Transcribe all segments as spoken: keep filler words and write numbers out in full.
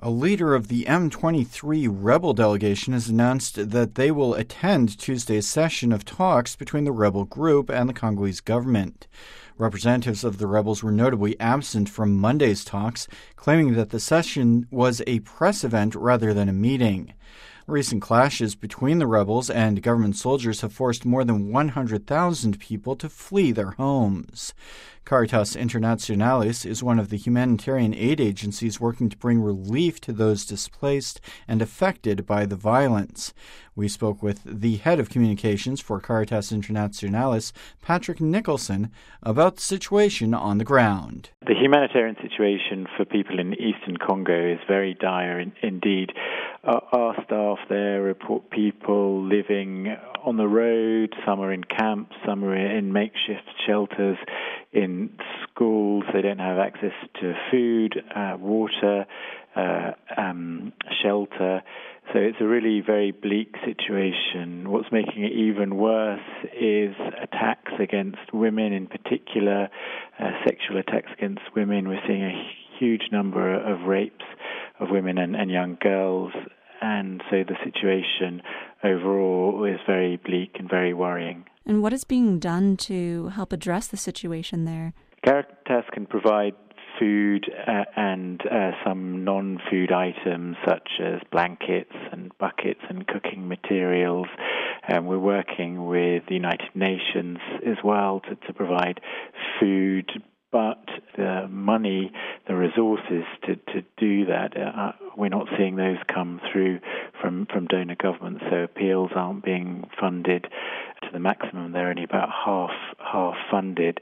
A leader of the M twenty-three rebel delegation has announced that they will attend Tuesday's session of talks between the rebel group and the Congolese government. Representatives of the rebels were notably absent from Monday's talks, claiming that the session was a press event rather than a meeting. Recent clashes between the rebels and government soldiers have forced more than one hundred thousand people to flee their homes. Caritas Internationalis is one of the humanitarian aid agencies working to bring relief to those displaced and affected by the violence. We spoke with the head of communications for Caritas Internationalis, Patrick Nicholson, about the situation on the ground. The humanitarian situation for people in eastern Congo is very dire in, indeed. Uh, our staff there report people living on the road, some are in camps, some are in makeshift shelters, in schools. They don't have access to food, uh, water, uh, um, shelter. So it's a really very bleak situation. What's making it even worse is attacks against women, in particular, uh, sexual attacks against women. We're seeing a huge number of rapes of women and, and young girls. And so the situation overall is very bleak and very worrying. And what is being done to help address the situation there? Caritas can provide food uh, and uh, some non-food items such as blankets and buckets and cooking materials. And we're working with the United Nations as well to, to provide food, but the money, the resources to, to do that, uh, we're not seeing those come through from, from donor governments. So appeals aren't being funded to the maximum. They're only about half half funded.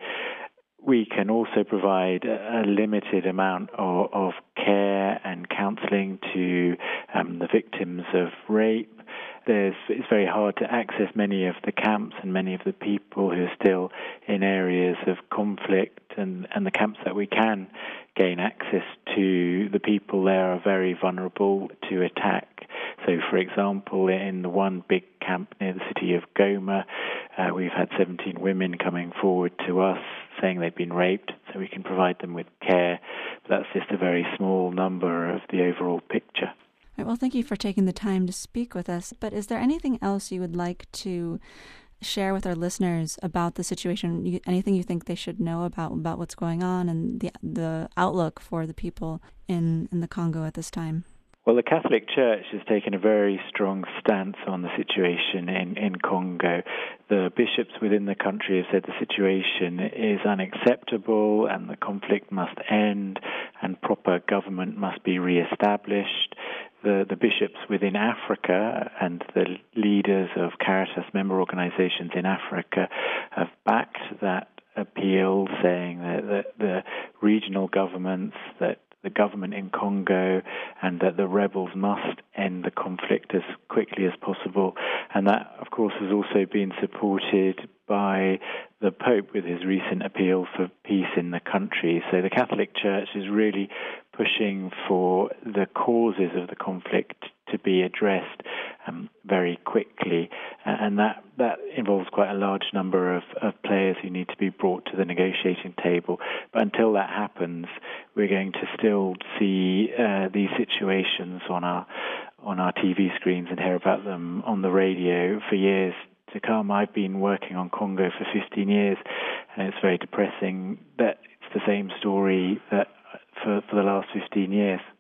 We can also provide a limited amount of, of care and counselling to um, the victims of rape. There's, it's very hard to access many of the camps and many of the people who are still in areas of conflict, and, and the camps that we can gain access to, the people there are very vulnerable to attack. So, for example, in the one big camp near the city of Goma, uh, we've had seventeen women coming forward to us saying they've been raped, so we can provide them with care. But that's just a very small number of the overall picture. Right, well, thank you for taking the time to speak with us. But is there anything else you would like to share with our listeners about the situation? You, anything you think they should know about, about what's going on and the the outlook for the people in, in the Congo at this time? Well, the Catholic Church has taken a very strong stance on the situation in, in Congo. The bishops within the country have said the situation is unacceptable and the conflict must end and proper government must be re-established. The, the bishops within Africa and the leaders of Caritas member organizations in Africa have backed that appeal, saying that, that the regional governments, that the government in Congo, and that the rebels must end the conflict as quickly as possible. And that, of course, has also been supported by the Pope with his recent appeal for peace in the country. So the Catholic Church is really pushing for the causes of the conflict to be addressed um, very quickly. And that, that involves quite a large number of, of players who need to be brought to the negotiating table. But until that happens, we're going to still see uh, these situations on our on our T V screens and hear about them on the radio for years to come. I've been working on Congo for fifteen years, and it's very depressing that it's the same story that for, for the last fifteen years.